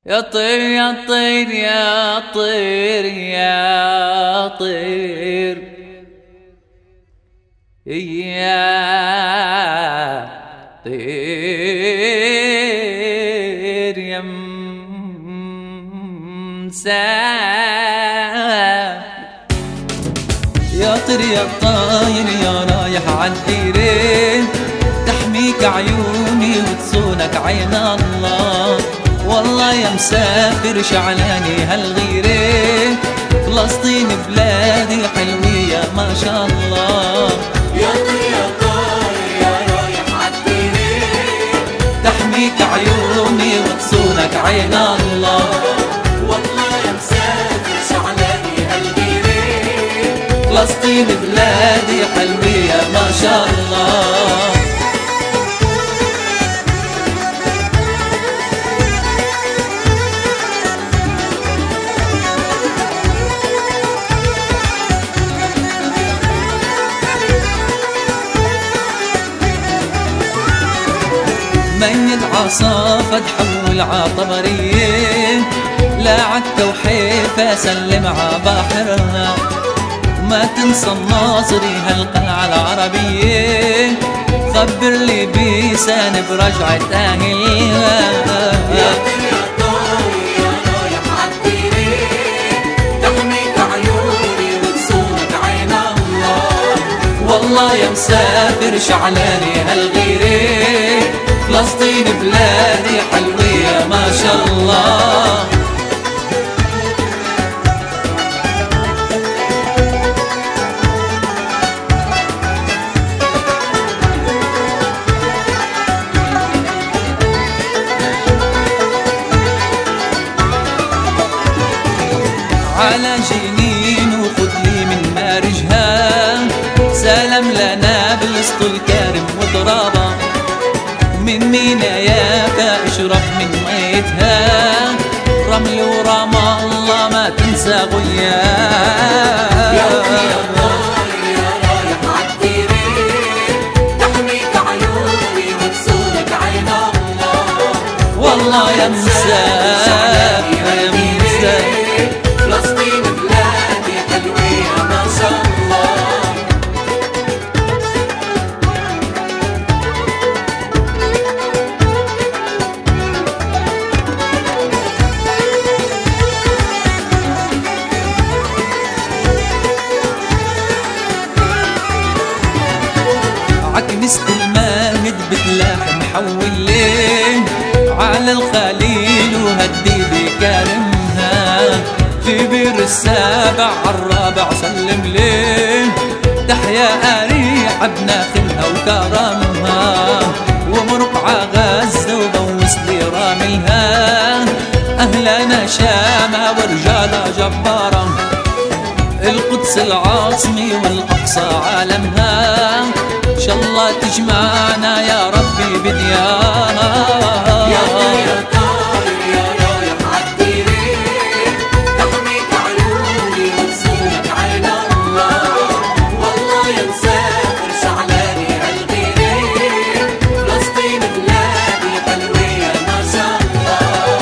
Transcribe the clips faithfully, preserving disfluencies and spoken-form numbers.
يا طير يا طير يا طير يا طير يا طير يا مسافر، يا طير يا طاير يا رايح عالديرين، تحميك عيوني وتصونك عين الله. والله يا مسافر شعلاني هالغيرة، فلسطين بلادي حلوية ما شاء الله. يا طير يا طاير يا رايح عالديرين، تحميك عيوني وتصونك عين الله. والله يا مسافر شعلاني هالغيرة، فلسطين بلادي حلوية ما شاء الله. من العصافة تحول عطبرية، لا عكا وحيفا سلم عباحرها، ما تنسى الناصري هالقلعة العربية، خبر لي بيسان برجعة أهلها. يا طير يا طاير يا رايح عالديرين، تحميك عيوني وتصونك عين الله. والله يا مسافر شعلاني هالغيرة، فلسطين بلادي حلوية ما شاء الله. على جنين وخذ لي من مارجها، سلام لنابلس الكارم وترابا، من مينا يافا اشرب من ميتها، رمل ورمى الله ما تنسى غياب. يا طير يا طاير يا رايح عالديرين، تحميك عيوني وتصونك عين الله. والله يا مسافر يا مسافر، فلسطين بلادي حلوية ما شاء الله. عكنست الماهد بتلاح محول ليه، على الخليل وهدي كارمها، في بير السابع عالرابع سلم ليه، تحيا أريح بناخلها وكرمها، ومرق عغزة وبوس لي راملها، أهلنا شامة ورجالة جبارة، القدس العاصمة والأقصى عالمها، إن شاء الله تجمعنا يا ربي بدياها. يا طير يا طاير يا رايح عالديرين، تحميك عيوني وتصونك عين الله. والله يا مسافر شعلاني هالغيرة، فلسطين بلادي حلوية ما شاء الله.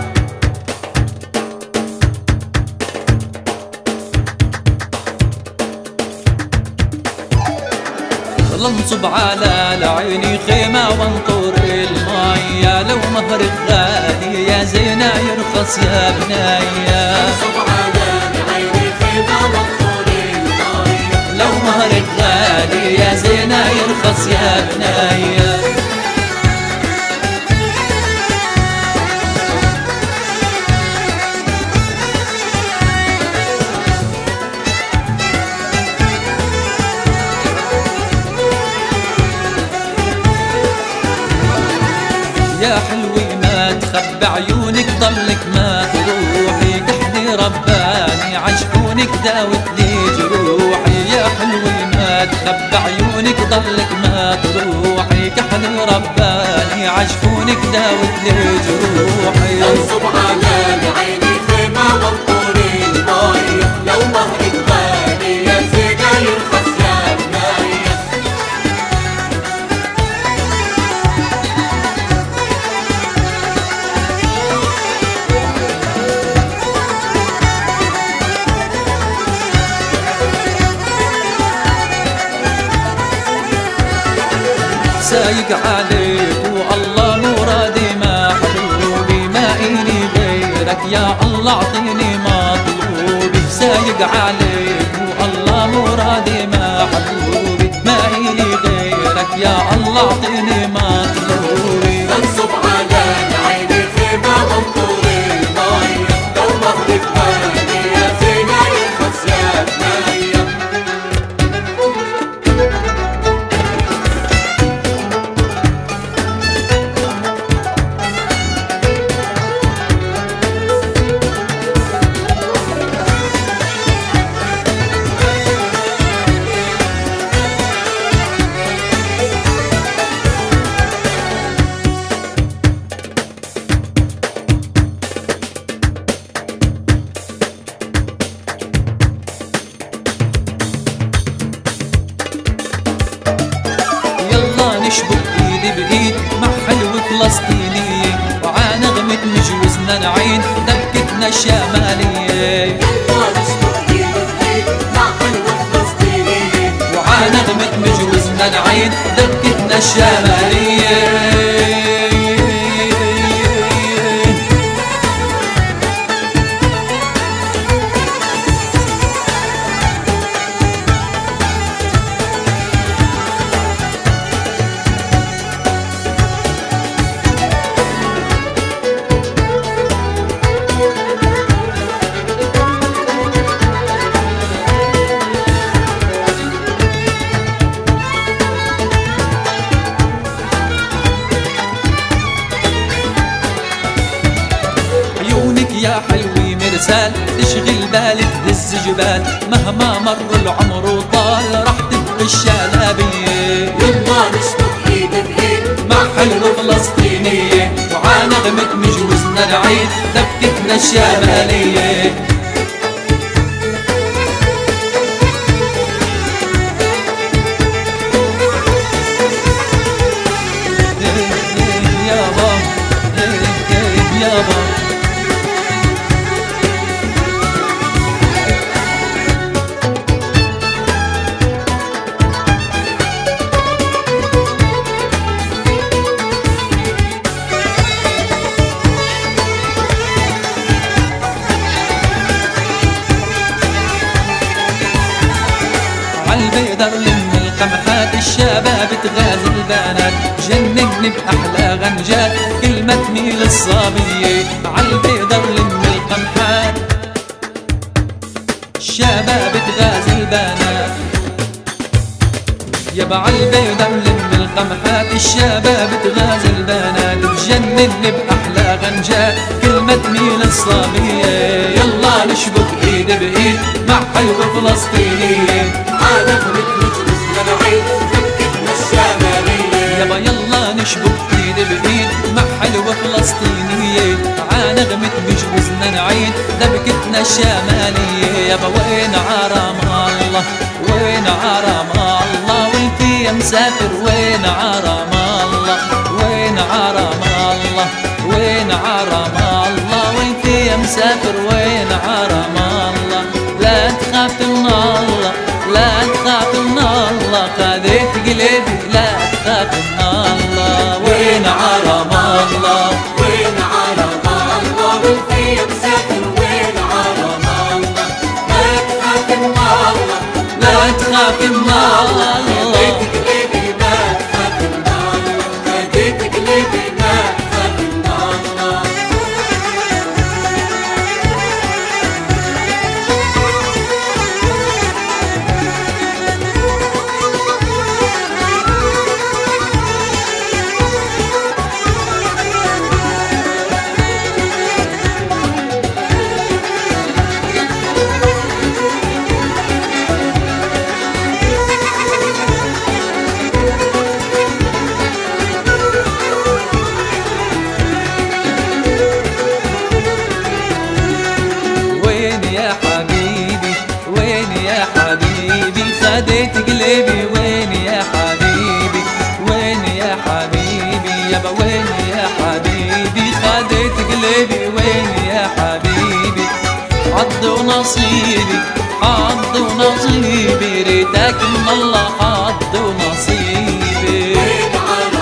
لنصب على العيني خيمة وانطر المية، لو مهرك غالي يا زينة يرخص يا بنايا. انصب على العيني خيمة وانطر المية، لو مهرك غالي يا زينة يرخص يا بنايا. يا حلوي ما تخبى عيونك ضلك ما تروحي، كحلي رباني عشقونك داوت لي جروحي. يا حلوي ما تخبى عيونك ضلك ما تروحي، كحلي رباني عشقونك داوت لي جروحي. انصب على العيني خيمة وانطر المية، لو مهرك غالي يا زينة يرخص يا بناية. سايق عليك والله مرادي محبوبي، ما إلي غيرك يا الله اعطيني مطلوبي. سايق عليك والله مرادي محبوبي، ما إلي غيرك يا الله اعطيني مطلوبي. انصب على عيني خيمة وانطر المية، لو مهرك غالي يا زينة يرخص يا بنية. نشبك ايدي بايد مع حلو فلسطينية، وعا نغمة مجوزنا نعين دبكتنا الشمالية. يلا نشبك ايدي بايد مع حلو فلسطينية، وعا نغمة مجوزنا نعين دبكتنا الشمالية. يا حلوي مرسال تشغل بالك تهز جبال، مهما مر العمر وطال رح تبقى الشلابية. يلا نشبك ايد بايد مع حلو فلسطينية، وعا نغمة مجوزنا نعيد دبكتنا الشمالية. يابا يابا عالبيدر لم القمحات الشباب تغازي البنات، جنني بأحلى غنجات كل ما تميل الصبية. عالبيدر لم القمحات الشباب تغازي البنات، يابا عالبيدر لم القمحات الشباب تغازي البنات، تجنني بأحلى غنجات كل ما تميل الصبية. يلا نشبك ايد بايد مع حلو فلسطينية، عالم مجوزنا نعيد دبكتنا الشمالية. يابا يلا نشبك ايد بايد مع حلوة فلسطينية، عا نغمة مجوزنا نعيد دبكتنا الشمالية. يابا وين عرام الله وين عرام الله، وانت يا مسافر وين عرام الله وين عرام الله وين عرام الله، وانت يا مسافر وين عرام الله. لا تخاف من الله لا تخاف من الله، خذيت قلبي لا تخاف من الله. وين عرام الله وين عرام الله، وانت يا مسافر وين عرام الله. لا تخاف من الله لا تخاف من الله، خديت قلبي ما تخاف من الله، خديت قلبي ما تخاف من الله. خديت قلبي وين يا حبيبي وين يا حبيبي يابا وين يا حبيبي، خديت قلبي وين يا حبيبي. حظ ونصيبي حظ ونصيبي، ريتك من الله حظ ونصيبي. وين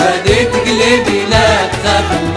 ناديت قلبي لا تخاف